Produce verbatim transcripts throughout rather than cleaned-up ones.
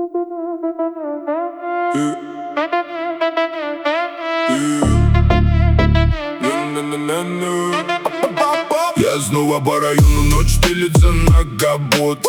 Я снова по району, ночь стелится на капот.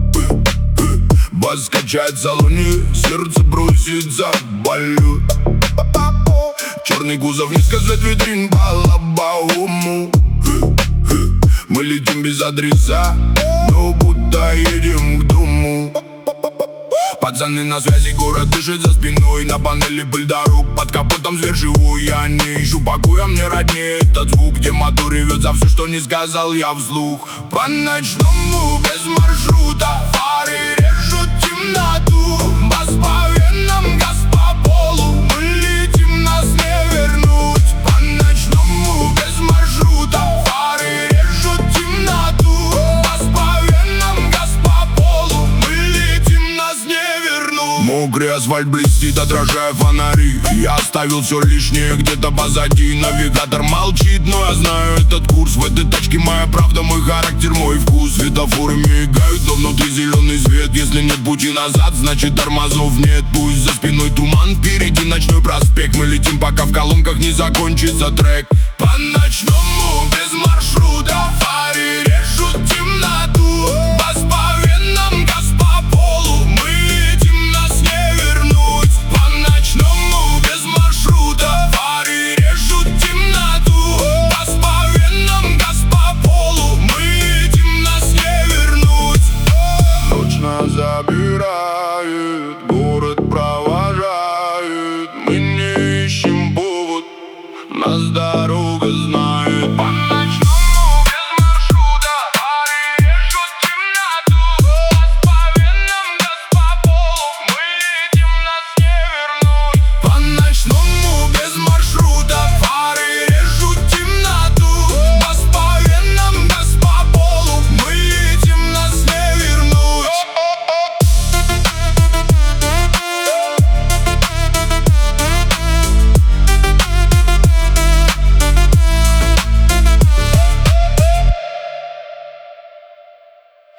Бас качает в салоне, сердце бросится в полет. Черный кузов, не сказать витрин по лобовому. Мы летим без адреса, но будто едем к дому. Пацаны на связи, город дышит за спиной. На панели пыль дорог, под капотом зверь живой. Я не ищу покоя, мне роднее этот звук, где мотор ревет за все, что не сказал я вслух. По ночному без маршрута фары режут темноту. Бас по венам, газ по полу, мы летим, нас не вернуть. По ночному без маршрута фары режут темноту. Бас по венам, газ по полу, мы летим, нас не вернуть. Мокрый асфальт блестит, отражая фонари. Я оставил все лишнее где-то позади. Навигатор молчит, но я знаю этот курс. В этой тачке моя правда, мой характер, мой вкус. Светофоры мигают, но внутри зеленый свет. Если нет пути назад, значит тормозов нет. Пусть за спиной туман, впереди ночной проспект. Мы летим, пока в колонках не закончится трек. По ночному без маршрута фары режут темноту. Бас по венам, газ по полу, мы летим, нас не вернуть. По ночному без маршрута фары режут темноту. Бас по венам, газ по полу, мы летим, нас не вернуть. Ночь нас забирает, город